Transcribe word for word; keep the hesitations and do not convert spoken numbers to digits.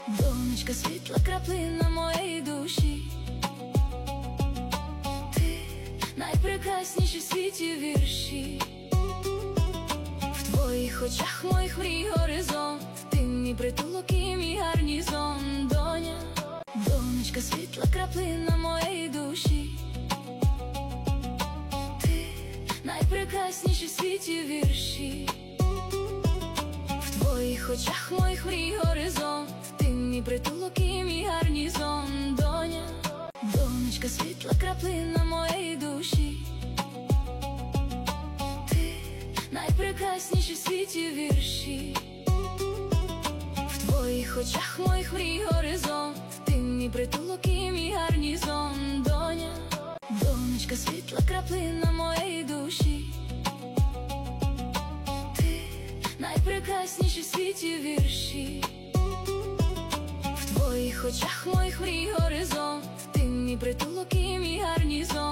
Донечка, світла краплина моєї душі, ти найпрекрасніші в світі вірші. В твоїх очах моїх мрій горизонт, ти мій притулок і мій гарнізон. Доня, донечка, світла краплина моєї душі, ти найпрекрасніші в світі вірші. В твоїх очах моїх мрій горизонт, ти мій притулок і мій гарнізон. Доня, донечка, світла краплина моєї душі, ти найпрекрасніші в світі вірші. В твоїх очах моїх мрій горизонт, ти мій притулок і мій гарнізон. Доня, донечка, світла краплина моєї душі, ти найпрекрасніші в світі вірші. В твоїх очах моїх мрій горизонт, ти мій притулок і мій гарнізон.